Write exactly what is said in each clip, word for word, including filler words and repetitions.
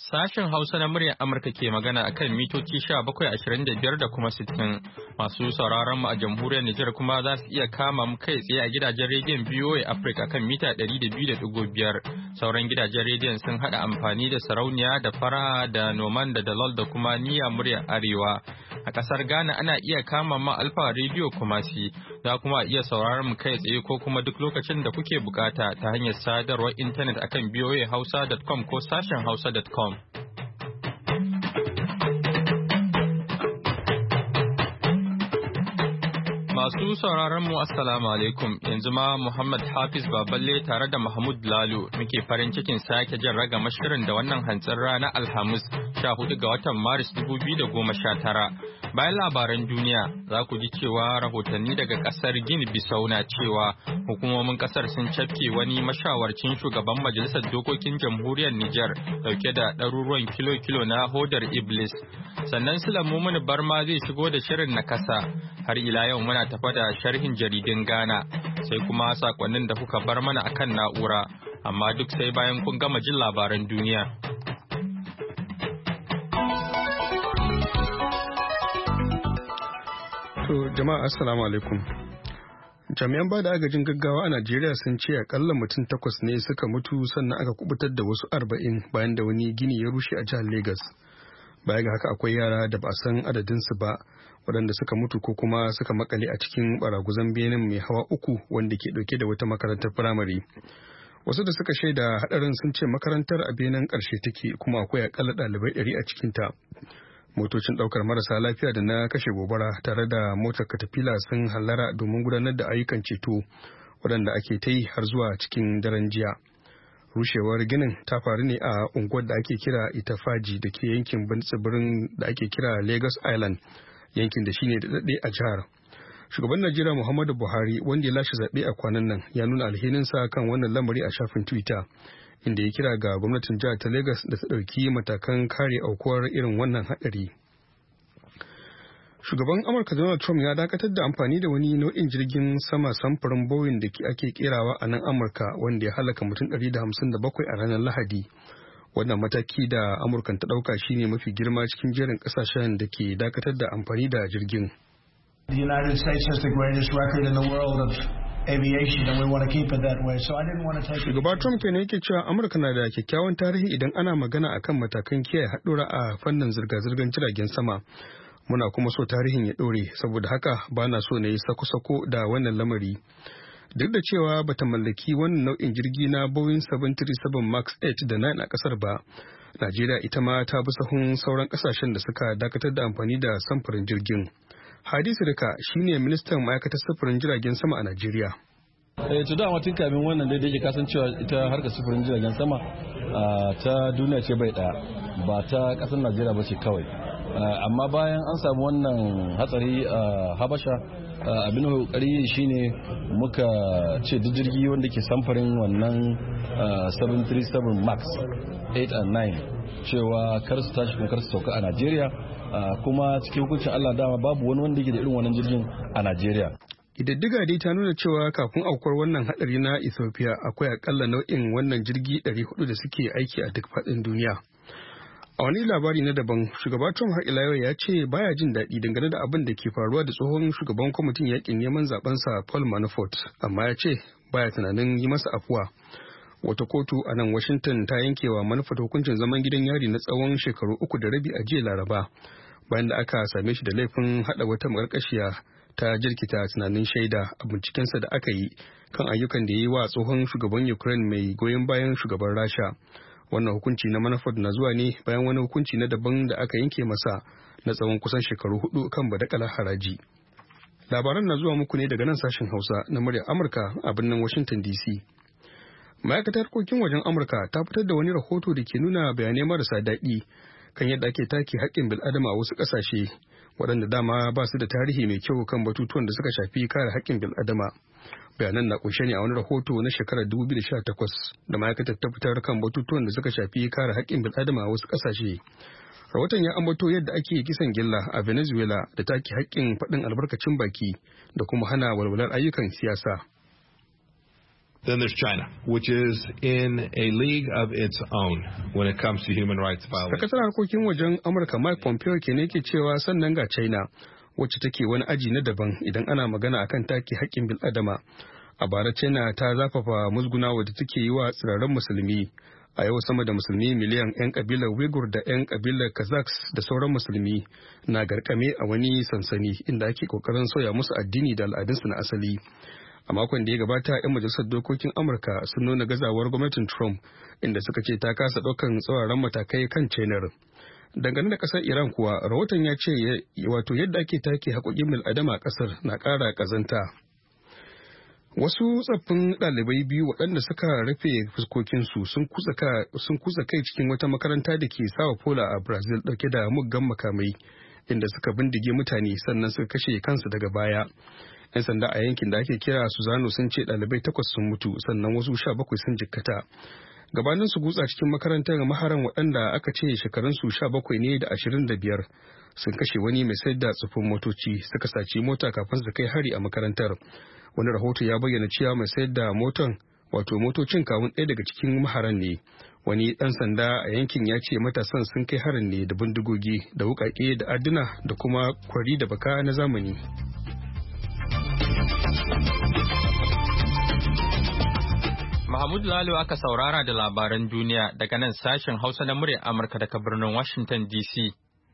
Sashen Hausa na muryar Amurka ke magana a kan mitoci sha bakwai ashirin da biyar da kuma sittin. Masu sauraron mu a jamhuriyar Nijar kuma za su iya kama mu kai tsaye a gidajen rediyon B O A Africa kan mita ɗari da biyu da ɗigo biyar. Sauran gidajen rediyon sun haɗa amfani da sarauniya da faraha da noman da dalol da kuma niyya muryar Arewa. A ƙasar Ghana ana iya kama ma Alfa Radio Kumasi, za kuma iya sauraron mu kai tsaye ko kuma duk lokacin da kuke bukata ta hanyar sadarwar intanet akan b o a hausa dot com ko sashen hausa dot com. Masu sauraron mu Assalamu alaikum, yanzu ma Muhammad Hafiz Baballe tare da Mahmud Lalo muke farin cikin sake jan raga mashirin da wannan hantsin ranar Alhamis sha hudu ga watan Maris dubu biyu da goma sha tara. Bayan labaran duniya za ku ji cewa rahotanni daga kasar Gini Bisau na cewa hukumomin kasar sun cafke wani mashawarcin shugaban majalisar dokokin jamhuriyar Nijar dauke da ɗaruruwan kilo-kilo na hodar Iblis. Sannan Sulamu Muni Barma zai shigo da shirin na kasa. Har ila yau muna tafa da sharhin jaridun Ghana sai kuma sakonnin da kuka bar mana akan na'ura, amma duk sai bayan kun gama jin labaran duniya. To jama'a assalamu alaikum. Jami'an ba da agajin gaggawa a Najeriya sun ce akalla mutum takwas ne suka mutu sannan aka kubutar da wasu arba'in bayan da wani gini ya rushe a jihar Legas. Baya ga haka akwai yara da ba a san adadinsu ba waɗanda suka mutu ko kuma suka makale a cikin baraguzan benin mai hawa uku wanda ke ɗauke da wata makarantar firamare. Wasu da suka shaida hadarin sun ce makarantar a benin ƙarshe take kuma akwai akalla ɗalibai ɗari a cikinta. Motocin ɗaukar marasa lafiya da na kashe gobara tare da motar katafila sun hallara domin gudanar da ayyukan ceto waɗanda ake ta yi har zuwa cikin daren jiya. Rushewar ginin ta faru ne a unguwar da ake kira Itafaji da ke yankin tsibirin da ake kira Lagos Island, yankin da shine da daɗe a jihar. Shugaban Najeriya Muhammadu Buhari wanda ya lashe zaɓe a kwanan nan ya nuna alhininsa kan wannan lamari a shafin Twitter, inda ya kira ga gwamnatin jihar ta Lagos da ta ɗauki matakan kare aukuwar irin wannan haɗari. Shugaban Amurka Donald Trump ya dakatar da amfani da wani nau'in jirgin sama samfurin Boeing da ake kerawa a nan Amurka wanda ya halaka mutum ɗari da hamsin da bakwai a ranar Lahadi. Wannan mataki da Amurkan ta ɗauka shine mafi girma cikin jerin ƙasashen da ke dakatar da amfani da jirgin. The United States has the greatest record in the world of aviation and we want to keep it that way. So I didn't want to take Shugaba Trump kenan yake cewa Amurka na da kyakkyawan tarihi idan ana magana akan matakan kiyaye haɗura a fannin zirga-zirgar jiragen sama. Muna kuma so tarihin ya ɗore, saboda haka ba na so na yi sako-sako da wannan lamari. Duk da cewa bata mallaki wannan nau'in jirgi na Boeing seven thirty-seven Max eight da nine a kasar ba, Najeriya ita ma ta bi sahun sauran kasashen da suka dakatar da amfani da samfurin jirgin. Hadi Sirika shine ministan ma'aikatar sufurin jiragen sama a Najeriya. Eh to da tun kamin wannan dai da yake kasancewa ita harkar sufurin jiragen sama ta duniya ce bai daya, ba ta kasar Najeriya ba ce kawai. Amma bayan an samu wannan hatsari a Habasha, abin da kokari shine muka ce duk jirgi wanda ke samfarin wannan seven thirty-seven Max eight and nine cewa kar su tashi kuma kar su sauka a Najeriya, kuma cikin hukuncin Allah dama babu wani wanda yake da irin wannan jirgin a Najeriya. Ƙididdiga dai ta nuna cewa kafin aukuwar wannan hadari na Ethiopia akwai akalla nau'in wannan jirgi ɗari hudu da suke aiki a duk faɗin duniya. A wani labari na daban, shugaba Trump har ila yau ya ce baya jin daɗi dangane da abin da ke faruwa da tsohon shugaban kwamitin yakin neman zabensa Paul Manafort, amma ya ce baya tunanin yi masa afuwa. Wata kotu a nan Washington ta yankewa Manafort hukuncin zaman gidan yari na tsawon shekaru uku da rabi a jiya Laraba, bayan da aka same shi da laifin haɗa wata maƙarƙashiya ta jirkita tunanin shaida a bincikensa da aka yi kan ayyukan da ya yi wa tsohon shugaban Ukraine mai goyon bayan shugaban Rasha. Wannan hukunci na Manafort na zuwa ne bayan wani hukunci na daban da aka yanke masa na tsawon kusan shekaru hudu kan badakalar haraji. Labaran na zuwa muku ne daga nan sashen Hausa na muryar Amurka a birnin Washington D C. Ma'aikatar harkokin wajen Amurka ta fitar da wani rahoto da ke nuna bayanai marasa daɗi kan yadda ake take haƙƙin bil'adama a wasu ƙasashe waɗanda dama ba su da tarihi mai kyau kan batutuwan da suka shafi kare haƙƙin bil'adama. Bayanan na kunshe ne a wani rahoto na shekarar dubu biyu da sha takwas da ma'aikatar ta fitar kan batutuwan da suka shafi kare haƙƙin bil'adama a wasu ƙasashe. Rahoton ya ambato yadda ake kisan gilla a Venezuela da take haƙƙin faɗin albarkacin baki da kuma hana walwalar ayyukan siyasa. Then there's China, which is in a league of its own when it comes to human rights violations. Sakataren harkokin wajen Amurka Mike Pompeo ke ne ke cewa sannan ga China wacce take wani aji na daban idan ana magana akan take haƙƙin bil'adama. A bara China ta zafafa musgunawa da take yi wa tsirarren musulmi. A yau sama da musulmi miliyan 'yan kabilar Uyghur da 'yan kabilar Kazakhs da sauran musulmi na garkame a wani sansani inda ake kokarin sauya musu addini da al'adunsu na asali. A makon da ya gabata 'yan majalisar dokokin Amurka sun nuna gazawar gwamnatin Trump inda suka ce ta kasa ɗaukan tsauraran matakai kan China. Dangane da ƙasar Iran kuwa rahoton ya ce wato yadda ake take haƙoƙin bil'adama a ƙasar na ƙara ƙazanta. Wasu tsaffin ɗalibai biyu waɗanda suka rufe fuskokinsu sun kusa kai cikin wata makaranta da ke Sao Paulo a Brazil ɗauke da muggan makamai inda suka bindige mutane sannan suka kashe kansu daga baya. 'Yan sanda a yankin da ake kira Suzano sun ce ɗalibai takwas sun mutu sannan wasu sha bakwai sun jikkata. Gabanin su gutsa cikin makarantar maharan waɗanda aka ce shekarunsu sha bakwai ne da ashirin da biyar sun kashe wani mai sayar da tsufin motoci suka saci mota kafin su kai hari a makarantar. Wani rahoto ya bayyana cewa mai sayar da motan wato motocin kawun ɗaya daga cikin maharan ne. Wani ɗan sanda a yankin ya ce matasan sun kai harin ne da bindigogi da wuƙaƙe da adduna da kuma kwari da baka na zamani. Mahmud Lalo aka saurara da labaran duniya daga nan sashen Hausa na muryar Amurka daga birnin Washington D C.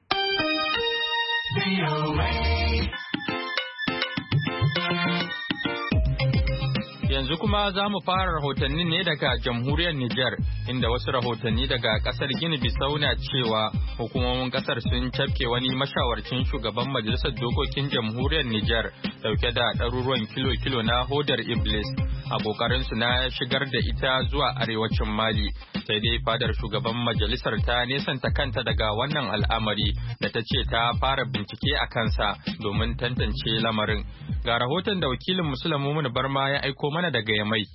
Yanzu kuma za mu fara rahotanni ne daga jamhuriyar Nijar, inda wasu rahotanni daga kasar Gini Bisau na cewa hukumomin kasar sun cafke wani mashawarcin shugaban majalisar dokokin jamhuriyar Nijar dauke da ɗaruruwan kilo-kilo na hodar Iblis a ƙoƙarinsu na shigar da ita zuwa arewacin Mali. Sai dai fadar shugaban majalisar ta nesanta kanta daga wannan al'amari da ta ce ta fara bincike a kansa domin tantance lamarin. Ga rahoton da wakilin Musulun Barma ya aiko mana daga Yamai.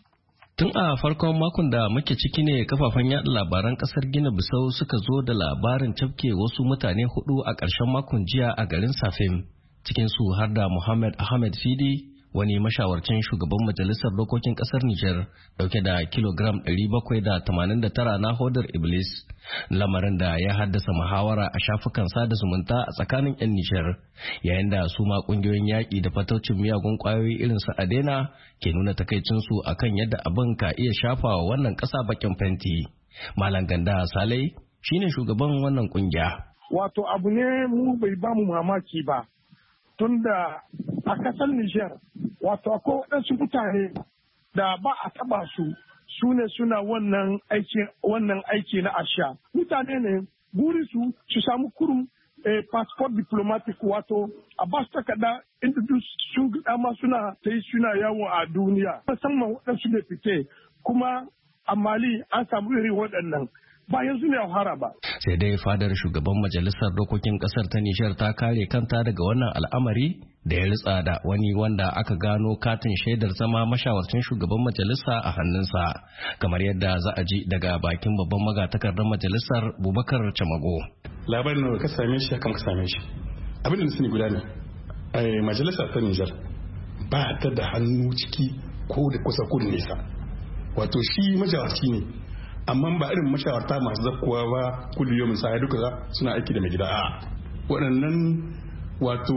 Tun a farkon makon da muke ciki ne kafafen yaɗa labaran ƙasar Gina Bisau suka zo da labarin cafke wasu mutane hudu a ƙarshen makon jiya a garin Safin. Cikin su har da Muhammad Ahmed Sidi, wani mashawarcin shugaban majalisar dokokin ƙasar Nijar, dauke da kilogram ɗari bakwai da tamanin da tara na hodar Iblis, lamarin da ya haddasa muhawara a shafukan sada zumunta a tsakanin 'yan Nijar, yayin da su ma ƙungiyoyin yaƙi da fataucin miyagun ƙwayoyi irin su Adena ke nuna takaicinsu akan yadda abin ka iya shafa wa wannan ƙasa bakin fenti. Malam Ganda Salai shine shugaban wannan ƙungiya. Wato abu ne mu bai ba mu mamaki ba, tunda a ƙasar Nijar wato akwai waɗansu mutane da ba a taɓa su su ne suna wannan aiki wannan aiki na asha. Mutane ne buri su su samu kurum eh, passport diplomatic wato a ba su takarda inda duk sun dama suna ta yi suna yawo a duniya. Musamman waɗansu da fite kuma a Mali an samu irin waɗannan. Ba yanzu ne a fara ba. Sai dai fadar shugaban majalisar dokokin kasar ta Nijar ta kare kanta daga wannan al'amari da ya ritsa da wani wanda aka gano katin shaidar zama mashawarcin shugaban majalisa a hannunsa, kamar yadda za a ji daga bakin babban magatakardar majalisar Bubakar Chamago. Labarin da ka same shi kan ka same shi. Abin da sani guda ne. Ai majalisar ta Nijar ba ta da hannu ciki ko da kusa ko da nesa. Wato shi majawarci ne. Amma ba irin mashawarta masu zakkuwa ba kullu yau misali duka suna aiki da mai gida a waɗannan wato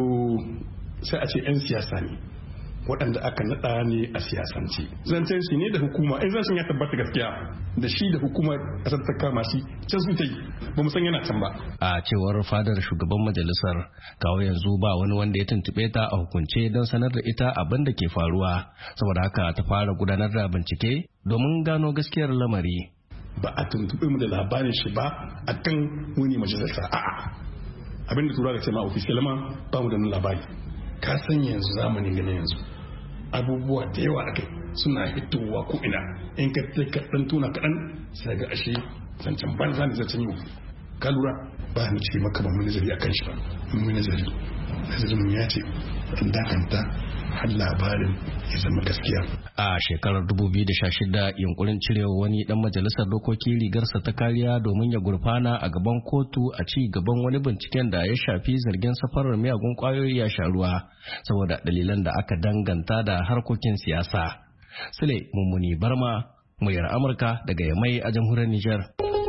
sai a ce 'yan siyasa ne waɗanda aka naɗa ne a siyasance zancen shi ne da hukuma in zancen ya tabbata gaskiya da shi da hukuma ƙasar ta kama shi can su ta yi ba mu san yana can ba. A cewar fadar shugaban majalisar kawo yanzu ba wani wanda ya tuntuɓe ta a hukunce don sanar da ita abin da ke faruwa, saboda haka ta fara gudanar da bincike domin gano gaskiyar lamari. Ba a tuntuɓe mu da labarin shi ba a kan wani majalisa a'a abinda tura ga ce ma ofisiyal ma ba mu da labari. Ka san yanzu zamanin gane yanzu abubuwa da yawa a kai suna hitowa ko ina in ka ka dan tuna kaɗan sai ga ashe zancen banza ne zancen yau ka lura ba ni ce maka ba mu nazari akan shi ba mu nazari nazarin ya ce dan dakanta har labarin ya zama gaskiya. A shekarar dubu biyu da sha shida yunkurin cirewa wani dan majalisar dokoki rigarsa ta kariya domin ya gurfana a gaban kotu a ci gaban wani binciken da ya shafi zargin safarar miyagun kwayoyi ya sha ruwa saboda dalilan da aka danganta da harkokin siyasa. Sule Mummuni Barma, muryar Amurka daga Yamai a jamhuriyar Nijar.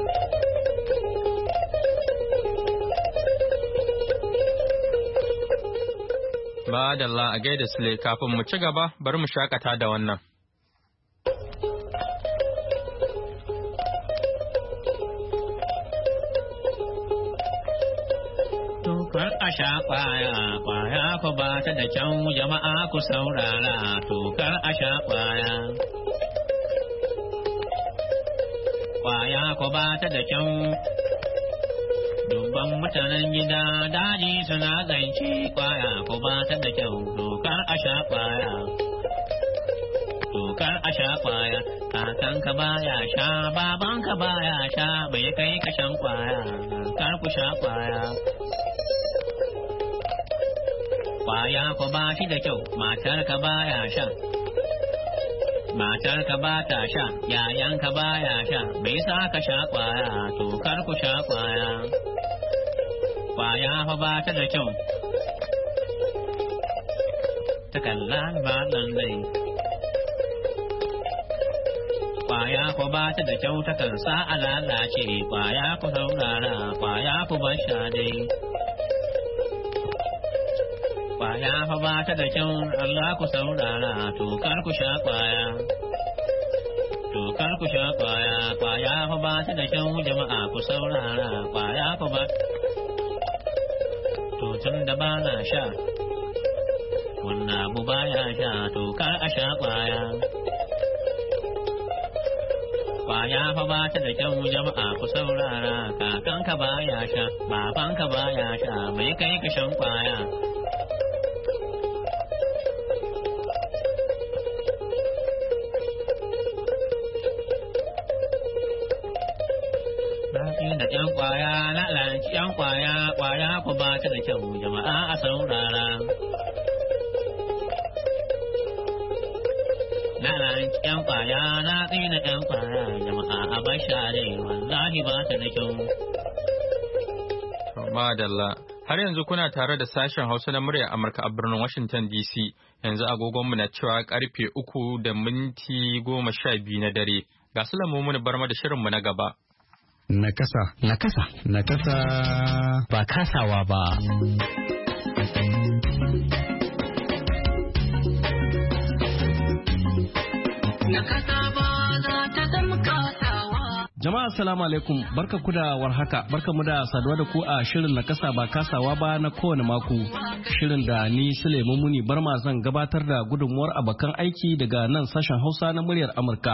Madalla a gaida Sule, kafin mu ci gaba bari mu shakata da wannan. Tokar a sha kwaya, kwaya ku ba ta da kyau jama'a ku saurara, tokar a sha kwaya. Kwaya ku ba ta da kyau, dubban mutanen gida daji suna zance, kwaya ku ba ta da kyau, tokar a sha kwaya. Tokar a sha kwaya, kakanka baya sha, babanka baya sha, bai kai ka shan kwaya, kar ku sha kwaya. Kwaya ku ba shi da kyau, matarka baya sha. Matarka ba ta sha, yayanka baya sha, bai sa ka sha kwaya, to kar ku sha kwaya. Kwaya fa ba ta da kyau. Ta kalla ba nan dai. Kwaya ku ba ta da kyau, ta kan sa a lalace, kwaya ku saurara, kwaya ku bar sha dai. Kwaya fa ba ta da kyau, Allah ku saurara, to kar ku sha kwaya. To kar ku sha kwaya, kwaya fa ba ta da kyau, jama'a ku saurara, kwaya fa ba. To tun da ba na sha, wannan abu ba ya sha, to kar a sha kwaya. Kwaya fa ba ta da kyau, jama'a ku saurara, kakanka ba ya sha, babanka ba ya sha, mai kai ka shan kwaya. Da ƴan kwaya na lanci ƴan kwaya, kwaya ku ba ta da kyau, jama'a a saurara. Na lanci ƴan kwaya, na tsina ƴan kwaya, jama'a a bar share, wallahi ba ta da kyau. Madalla, har yanzu kuna tare da sashen Hausa na muryar Amurka a birnin Washington D C. Yanzu agogonmu na cewa karfe uku da minti goma sha biyu na dare. Ga su lamu bar da shirinmu na gaba. Nakasa. Nakasa. Nakasa. Ba kasawa ba. Nakasa ba za ta zama kasawa. Jama'a assalamu alaikum, barka ku da warhaka, barka mu da saduwa da ku a shirin Nakasa ba kasawa ba na kowane mako. Shirin da ni Sule Mummuni Barma zan gabatar da gudunmuwar abokan aiki daga nan sashen Hausa na muryar Amurka.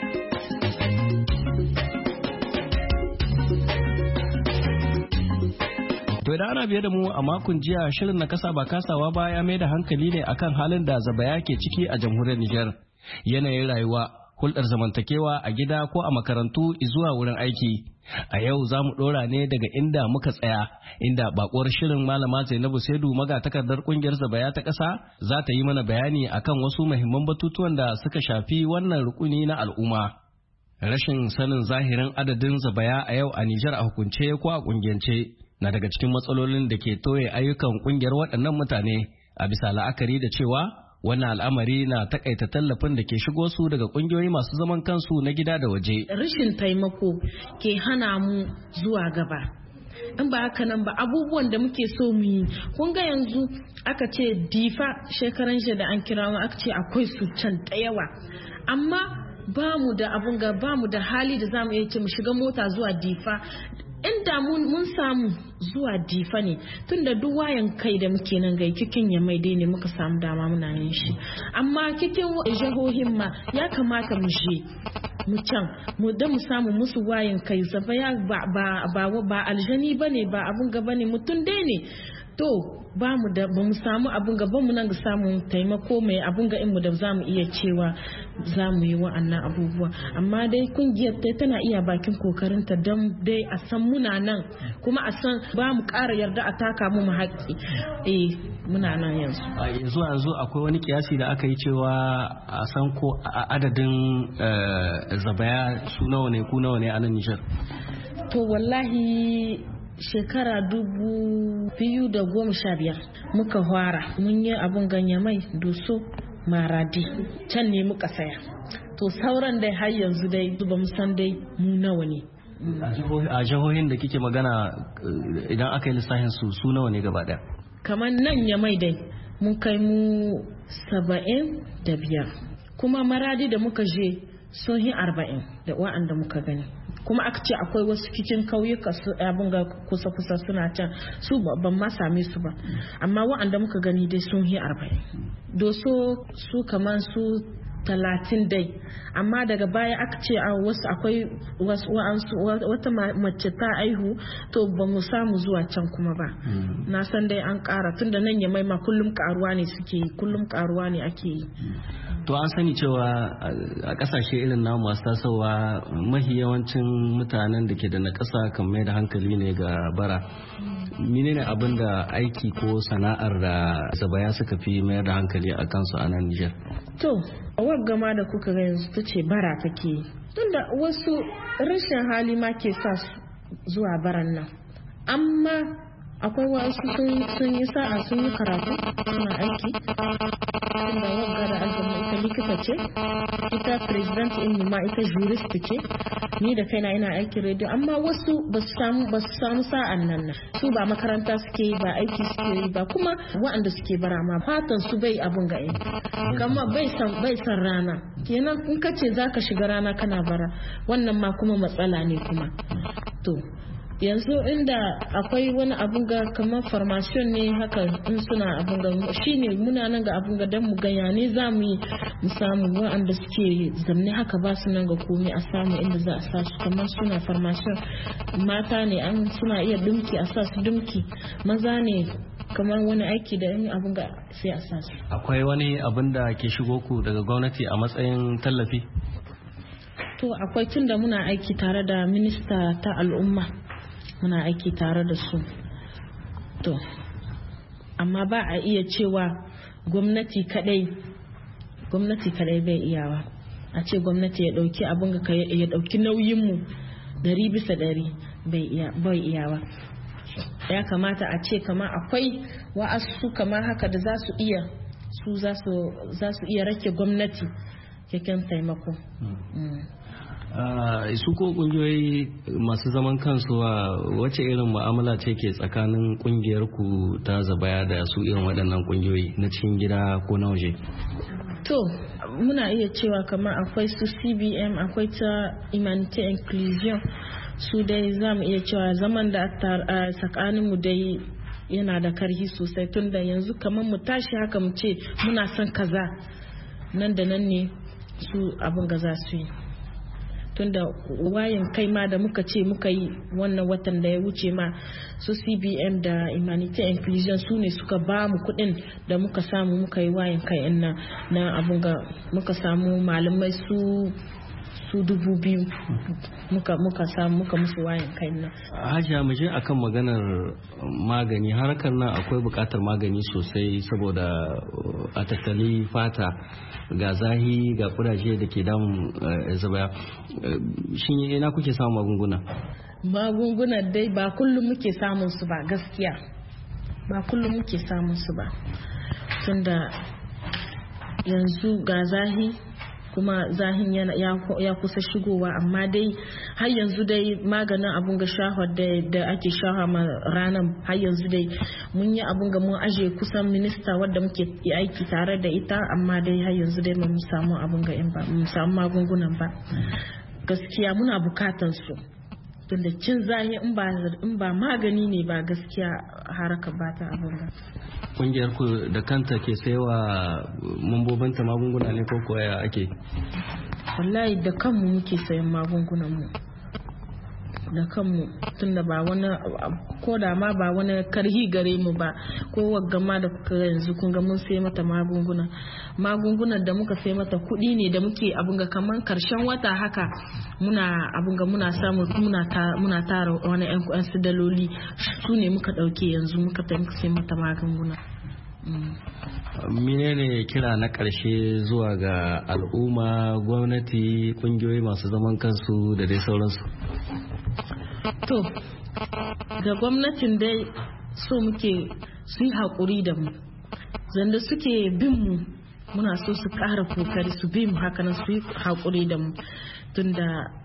To idan ana biye da mu a makon jiya shirin na kasa ba kasawa ba ya mai da hankali ne akan halin da zabaya ke ciki a jamhuriyar Nijar. Yanayin rayuwa, hulɗar zamantakewa a gida ko a makarantu zuwa wurin aiki. A yau za mu ɗora ne daga inda muka tsaya, inda bakuwar shirin Malama Zainabu Saidu magatakardar ƙungiyar zabaya ta ƙasa za ta yi mana bayani akan wasu muhimman batutuwan da suka shafi wannan rukuni na al'umma. Rashin sanin zahirin adadin zabaya a yau a Nijar a hukunce ko a ƙungiyance na daga cikin matsalolin da ke toye ayyukan kungiyar waɗannan mutane, a bisa la'akari da cewa wannan al'amari na takaita tallafin da ke shigo su daga kungiyoyi masu zaman kansu na gida da waje. Rashin taimako ke hana mu zuwa gaba. In ba haka nan ba abubuwan da muke so mu yi, kun ga yanzu aka ce difa shekaran shi da an kira mu aka ce akwai su can da yawa, amma ba mu da abun ga ba mu da hali da zamu iya ce mu shiga mota zuwa difa. Inda mun samu zuwa difa ne, tunda duk wayan kai da muke nan gai kikin ya mai dai ne muka samu dama muna yin shi, amma kikin jihohin ma ya kamata mu je mu can mu da mu samu musu wayan kai. Zaba ya ba ba ba, ba aljani bane, ba abun gaba ne, mutum dai ne. To ba mu da ba mu samu abun ga mu nan ga samu taimako mai abun ga mu da za mu iya cewa za mu yi wa'annan abubuwa, amma dai kungiyar ta tana iya bakin kokarinta don dai a san muna nan, kuma a san ba mu ƙara yarda a taka mu mu haƙƙi. Eh muna nan yanzu. A yanzu yanzu akwai wani kiyasi da aka yi cewa a san ko adadin zabaya su nawa ne ku nawa ne a nan Nijar. To wallahi shekara dubu biyu da goma sha biyar muka fara, mun yi abun ganye mai doso Maradi can ne muka saya to sauran dai har yanzu dai ba mu san dai mu nawa ne. A jihohin da kike magana idan aka yi lissafin su su nawa ne gaba daya? Kamar nan ya mai dai mun kai mu saba'in da biyar kuma Maradi da muka je sun yi arba'in da wa'anda muka gani kuma aka ce akwai wasu cikin kauyuka su abin ga kusa-kusa suna can su ban ma same su ba amma wa'anda muka gani dai sun yi arba'in doso su kamar su talatin dai amma daga baya aka ce a wasu akwai wata mace ta aihu to ba mu samu zuwa can kuma ba na san dai an kara tunda nan ya maima kullum karuwa ne suke yi kullum karuwa ne ake yi. To an sani cewa a kasashe irin namu masu tasowa mahi yawancin mutanen da ke da nakasa kan mai da hankali ne ga bara. Menene abin da aiki ko sana'ar da zabaya suka fi mayar da hankali a kansu a nan Nijar? To, gama da kuka ga yanzu ta ce bara take yi. Tunda wasu rashin hali ma ke sa zuwa baran nan. Amma akwai wasu sun yi sa'a sun yi karatu suna aiki. Tunda wagga da aljanna ita likita ce, ita president in ma ita jurist ce. Ni da kaina ina aikin rediyo amma wasu ba su samu ba su samu sa'an nan nan su ba makaranta suke yi ba aiki suke yi ba kuma waɗanda suke bara ma fatan su bai abun ga yi kama bai san bai san rana kenan in ka ce zaka shiga rana kana bara wannan ma kuma matsala ne kuma to yanzu inda akwai wani abun ga kamar formation ne haka in suna abun ga shine muna nan ga abun ga dan mu ganya ne za mu yi mu samu wanda suke zamne haka ba su nan ga komai a samu inda za a sa su kamar suna formation mata ne an suna iya dumki a sa su dumki maza ne kamar wani aiki da yin abun ga sai a sa su. Akwai wani abun da ke shigo ku daga gwamnati a matsayin tallafi? To akwai tun da muna aiki tare da minista ta al'umma muna aiki tare da su to amma ba a iya cewa gwamnati kadai gwamnati kadai bai iyawa a ce gwamnati ya dauki abin ga ya dauki nauyin mu dari bisa dari bai iya bai iyawa ya kamata a ce kamar akwai wa'asu kamar haka da za su iya su za su za su iya rake gwamnati keken taimako. Uh, su ko kungiyoyi masu zaman kansu wace irin mu'amala ce ke tsakanin kungiyar ku ta zabaya da su irin waɗannan kungiyoyi na cikin gida ko na waje? To muna iya cewa kamar akwai su C B M akwai ta Humanity Inclusion su dai za mu iya cewa zaman da a tsakanin mu dai yana da karhi sosai tun da yanzu kamar mu tashi haka mu ce muna son kaza nan da nan ne su abin ga za su yi tunda wayan kai ma da muka ce muka yi wannan watan da ya wuce ma su C B M da Humanity Inclusion su ne suka ba mu kuɗin da muka samu muka yi wayan kai na na abun ga muka samu malamai su su dubu biyu muka muka samu muka musu wayan kai nan. Hajiya mu je akan maganar magani harkar nan akwai buƙatar magani sosai saboda a tattali fata ga zahi ga kudaje da ke damun zabaya shin ina kuke samun magunguna? Magunguna dai ba kullum muke samun su ba gaskiya ba kullum muke samun su ba tunda yanzu ga zahi kuma zahin yana ya kusa shigowa amma dai har yanzu dai maganin abun ga shahar da ake shaha ma ranar har yanzu dai mun yi abun ga mun aje kusan minista wadda muke aiki tare da ita amma dai har yanzu dai mun samu abun ga ba mun samu magungunan ba gaskiya muna bukatan su tunda cin zahi in ba in ba magani ne ba gaskiya haraka ba ta abun ga. Kungiyar ku da kanta ke saiwa mambobinta magunguna ne ko koya ake? Wallahi da kanmu muke sayan magungunan mu da kanmu tunda ba wani ko da ma ba wani karhi gare mu ba ko wagga da kuka yanzu kun ga mun sai mata magunguna magungunan da muka sai mata kuɗi ne da muke abun ga kaman karshen wata haka muna abun ga muna samu muna ta, muna tara wani yan su daloli su ne muka dauke yanzu muka ta sai mata magunguna. Menene kira na ƙarshe zuwa ga al'umma gwamnati kungiyoyi masu zaman kansu da dai sauransu? To ga gwamnatin dai so muke su yi haƙuri da mu zanda suke bin mu muna so su ƙara kokari su bi mu haka nan su yi haƙuri da mu tunda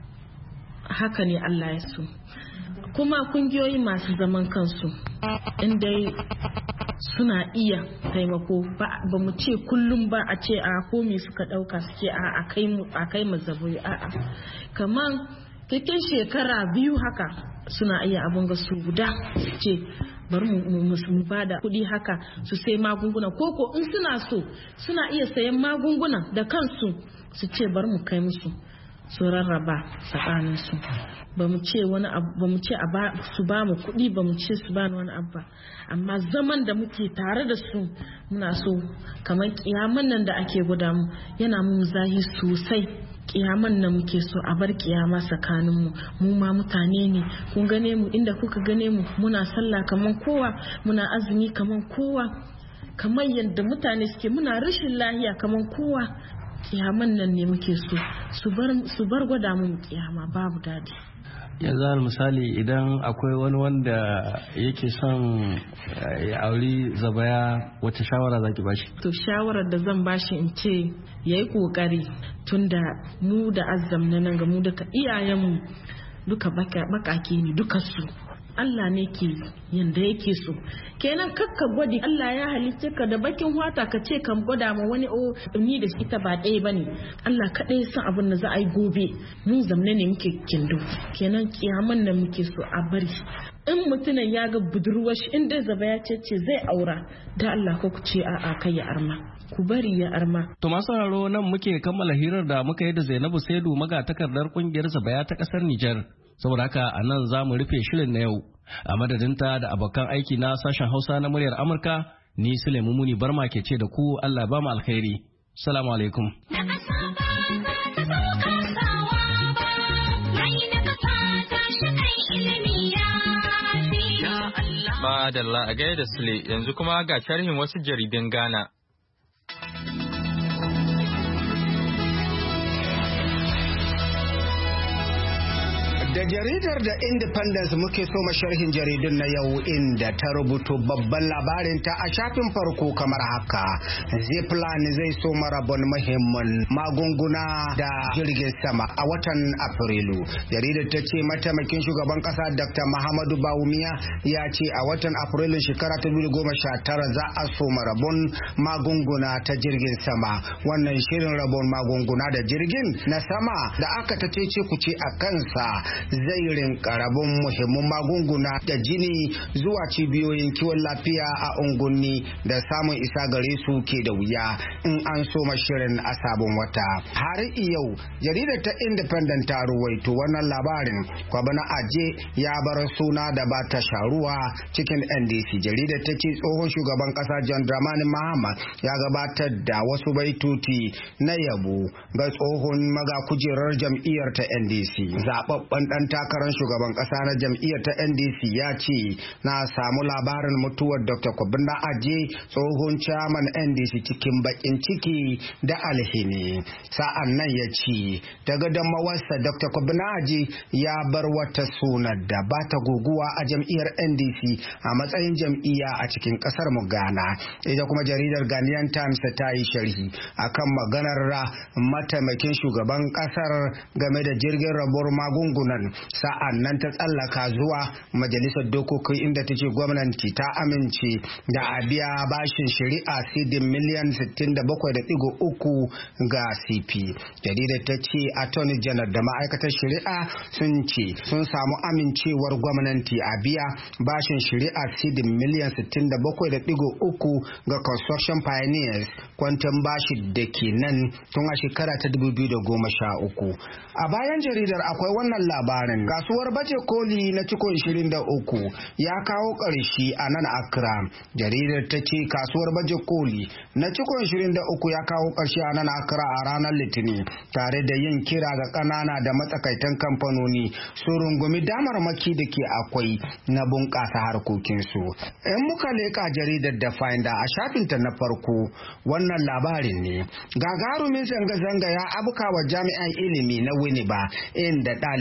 haka ne Allah ya so. Kuma kungiyoyi masu zaman kansu inda suna iya taimako ba mu ce kullum ba a ce a komi suka ɗauka suke a a kai mu zaboyi a'a kamar cikin shekara biyu haka suna iya abin ga su guda su ce bari mu ba da kuɗi haka su sai magunguna koko in suna so suna iya sayan magunguna da kansu su ce bari mu kai musu su rarraba tsakaninsu ba mu ce wani abu ba mu ce su ba mu kuɗi ba mu ce su ba wani abu ba amma zaman da muke tare da su muna so kamar kiyaman nan da ake guda mu yana mu zahi sosai kiyaman nan muke so a bar kiyama tsakanin mu mu ma mutane ne kun gane mu inda kuka gane mu muna sallah kaman kowa muna azumi kaman kowa kamar yadda mutane suke muna rashin lahiya kaman kowa kiyaman nan ne muke so su bar gwada mu kiyama babu dadi. Yanzu misali idan akwai wani wanda yake son ya auri Zabaya wata shawara zaki bashi? To shawarar da zan bashi in ce yayi kokari tunda mu da azzam nan ga mu duka iyayenmu duka bakake ne duka su Allah ne ke yanda yake so kenan kakka gwadi Allah ya halitta ka da bakin wata ka ce kan gwada ma wani o ni da ita ba ɗaya bane Allah kaɗai san abin da za a yi gobe mun zamne ne muke kindo kenan kiyaman nan muke so a bari in mutumin ya ga budurwar shi inda zaba ya ce zai aura da Allah ko ku ce a'a kai ya arma ku bari ya arma. To masu sauraro nan muke kammala hirar da muka yi da Zainabu Saidu magatakardar kungiyar Zabaya ta kasar Nijar. Saboda haka a nan za mu rufe shirin na yau. A madadinta da abokan aiki na sashen Hausa na muryar Amurka, ni Sulaimu Muni Barma ke ce da ku Allah ba mu alkhairi. Assalamu alaikum. Madalla a gaida Sule yanzu kuma ga sharhin wasu jaridun Ghana. Da jaridar da Independence muke so sharhin jaridun na yau inda ta rubuto babban labarin ta a shafin farko kamar haka. Zipline zai so marabon muhimman magunguna da jirgin sama a watan Afrilu. Jaridar ta ce mataimakin shugaban kasa Doctor Muhammadu Bawumia ya ce a watan Afrilu shekara ta dubu goma sha tara za a so marabon magunguna ta jirgin sama. Wannan shirin rabon magunguna da jirgin na sama da aka ta ce ku ce a kansa zai rinka rabon muhimman magunguna da jini zuwa cibiyoyin kiwon lafiya a unguwanni da samun isa gare su ke da wuya in an so shirin a sabon wata. Har yau jaridar ta Independent ta ruwaito wannan labarin kwabana aje ya bar suna da ba ta sharuwa cikin N D C. Jaridar ta ce tsohon shugaban kasa John Dramani Mahama ya gabatar da wasu baituti na yabo ga tsohon maga kujerar jam'iyyar ta N D C. Zababben dan takarar shugaban kasa na jam'iyyar ta N D C ya ce na samu labarin mutuwar Doctor Kwabena Aje tsohon chairman N D C cikin bakin ciki da alhini. Sa'an nan ya ce daga damawarsa Doctor Kwabena Aje ya bar wata suna da ba ta guguwa a jam'iyyar N D C a matsayin jam'iyya a cikin kasar mu Ghana. Ita kuma jaridar Ghanaian Times ta yi sharhi akan maganar mataimakin shugaban kasar game da jirgin rabuwar magungunan. Sa'an nan ta tsallaka zuwa majalisar dokoki inda ta ce gwamnati ta amince da a biya bashin shari'a sidin miliyan sittin da bakwai da digo uku ga C P. Jaridar ta ce attorney general da ma'aikatar shari'a sun ce sun samu amincewar gwamnati a biya bashin shari'a sidin miliyan sittin da bakwai da digo uku ga construction pioneers kwantan bashi da ke nan tun a shekara ta dubu biyu da goma sha uku. A bayan jaridar akwai wannan labarin kasuwar baje koli na ciko ishirin da uku ya kawo ƙarshe a nan Accra. Jaridar ta ce kasuwar baje koli na ciko ishirin da uku ya kawo ƙarshe a nan Accra a ranar Litinin tare da yin kira ga ƙanana da matsakaitan kamfanoni su rungumi damarmaki da ke akwai na bunƙasa harkokinsu. In muka leƙa jaridar da Finder a shafinta na farko wannan labarin ne gagarumin zanga-zanga ya abuka wa jami'an ilimi na Winneba inda ɗalibai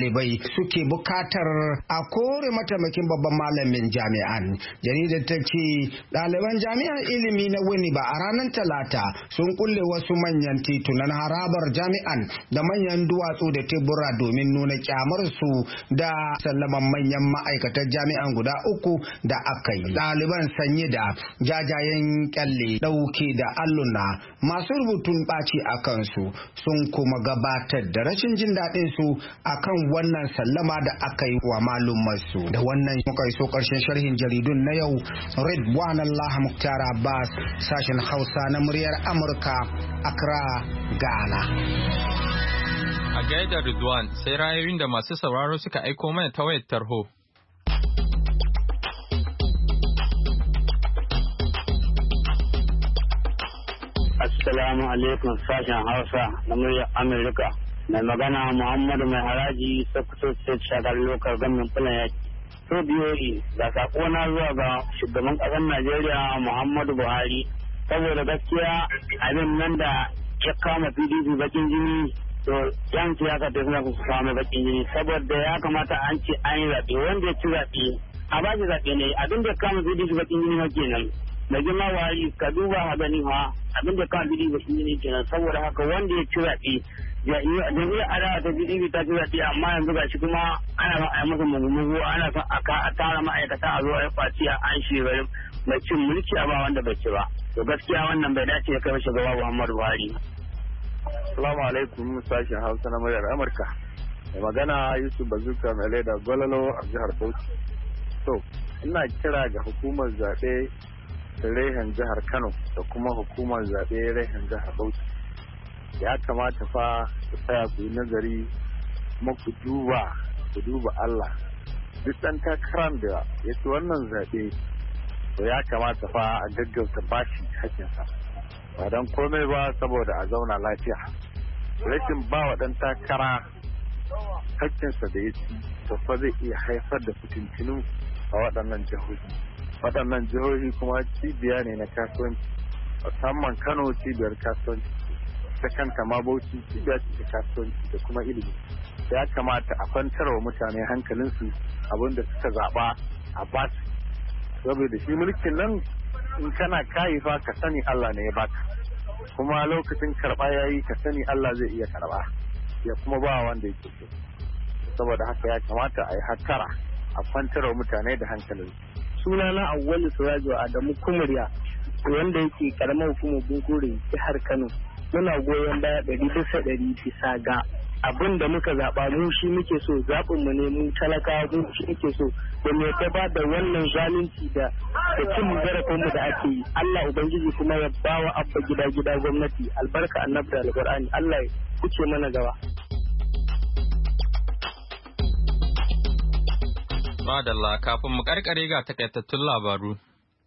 suke bukatar a kore mataimakin babban malamin jami'an. Jaridar ta ce ɗaliban jami'ar ilimi na Winneba a ranar Talata sun kulle wasu manyan titunan harabar jami'an da manyan duwatsu da tebura domin nuna kyamar su da sallaman manyan ma'aikatan jami'an guda uku da aka yi. Ɗaliban sanye da jajayen kyalle ɗauke da alluna masu rubutun ɓaci a kansu sun kuma gabatar da rashin jin daɗin su akan wannan sallama da aka yi wa malumansu. Da wannan muka iso ƙarshen sharhin jaridun na yau. Ridwan Allah Muktar Abbas, sashen Hausa na muryar Amurka, Accra, Ghana. A gaida Ridwan, sai rayoyin da masu sauraro suka aiko mana ta wayar tarho. Assalamu alaikum sashen Hausa na muryar Amurka. Mai magana Muhammadu Mai Haraji Sokoto State Shagar Local Government Plan yaki. So biyoyi ga sakona zuwa ga shugaban ƙasar Najeriya Muhammadu Buhari. Saboda gaskiya abin nan da ya kama P D P bakin jini to yan siyasa ta suna su kama bakin jini saboda ya kamata an ce an yi zaɓe wanda ya ci zaɓe a ba shi zaɓe ne abin da ya kama P D P bakin jini ma kenan. Da girma Buhari ka duba ha gani ha abin da kama P D P bakin jini kenan saboda haka wanda ya ci zaɓe jami'ar adawa ta P D P ta ci zaɓe amma yanzu ga shi kuma ana son a yi masa mugu ana son a tara ma'aikata a zo a yi kwaciya an shi mai cin mulki a ba wanda bai ci ba to gaskiya wannan bai dace ya kai shugaba Muhammadu Buhari. Assalamu alaikum sashen Hausa na muryar Amurka. Mai magana Yusuf Bazuka mai laida Gwalalo a jihar Bauchi. To ina kira ga hukumar zaɓe da rehen jihar Kano da kuma hukumar zaɓe rehen jihar Bauchi. Ya kamata fa ku tsaya ku yi nazari kuma ku duba ku duba Allah. Duk ɗan takarar da ya ci wannan zaɓe to ya kamata fa a gaggauta bashi hakinsa. Ba don komai ba saboda a zauna lafiya. Rashin ba wa ɗan takara hakkinsa da ya ci to fa zai iya haifar da fitintinu a waɗannan jihohi. Waɗannan jihohi kuma cibiya ne na kasuwanci, musamman Kano cibiyar kasuwanci. Ta kanta ma Bauchi cibiya ce ta kasuwanci da kuma ilimi. Ya kamata a kwantar wa mutane hankalinsu abinda suka zaɓa a basu. Saboda shi mulkin nan in kana kayi fa ka sani Allah ne ya baka. Kuma lokacin karɓa yayi ka sani Allah zai iya karɓa. Ya kuma ba wanda yake so. Saboda haka ya kamata a yi hattara a kwantar wa mutane da hankalinsu. Sunana Awwalu Surajo Adamu Kumuriya wanda yake karamar hukumar Bunkure jihar Kano. Muna goyon baya ɗari bisa ɗari bisa ga abin da muka zaɓa mu shi muke so zaɓin mu ne mu talakawa mu shi muke so da me ta ba da wannan zalunci da da cin zarafin mu da ake yi. Allah ubangiji kuma ya bawa abba gida gida gwamnati albarka annabi da alqur'ani Allah ya kuce mana gaba. Madalla kafin mu karkare ga takaitattun labaru.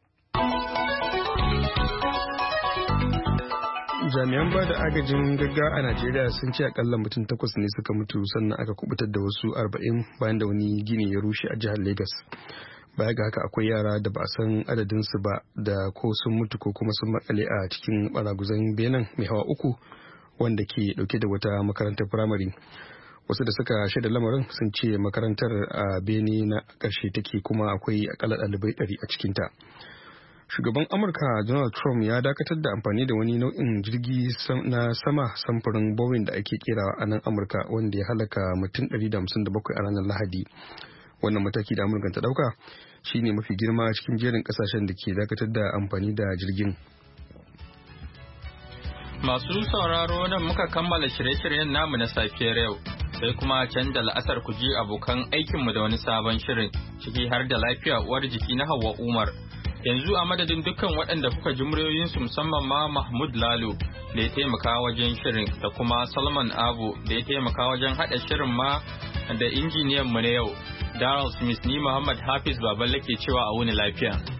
Jami'an ba da agajin gaggawa a Najeriya sun ce akalla mutum takwas ne suka mutu sannan aka kubutar da wasu arba'in bayan da wani gini ya rushe a jihar Lagos. Baya ga haka akwai yara da ba a san adadinsu ba da ko sun mutu ko kuma sun makale a cikin baraguzan benin mai hawa uku wanda ke dauke da wata makarantar firamare. Wasu da suka shaida lamarin sun ce makarantar a bene na ƙarshe take kuma akwai akalla ɗalibai ɗari a cikinta. Shugaban Amurka Donald Trump ya dakatar da amfani da wani nau'in jirgi na sama samfurin Boeing da ake kerawa a nan Amurka wanda ya halaka mutum ɗari da hamsin da bakwai a ranar Lahadi. Wannan mataki da Amurka ta dauka shine mafi girma cikin jerin kasashen da ke dakatar da amfani da jirgin. Masu sauraro nan muka kammala shirye-shiryen namu na safiyar yau. Sai kuma can da la'asar ku ji abokan aikinmu da wani sabon shirin ciki har da lafiya uwar jiki na Hauwa Umar. Yanzu a madadin dukkan waɗanda kuka ji muryoyinsu musamman ma Mahmud Lalo da ya taimaka wajen shirin da kuma Salman Abu da ya taimaka wajen haɗa shirin ma da injiniyan mu na yau. Darrell Smith ni Muhammad Hafiz Baballe ke cewa a wuni lafiya.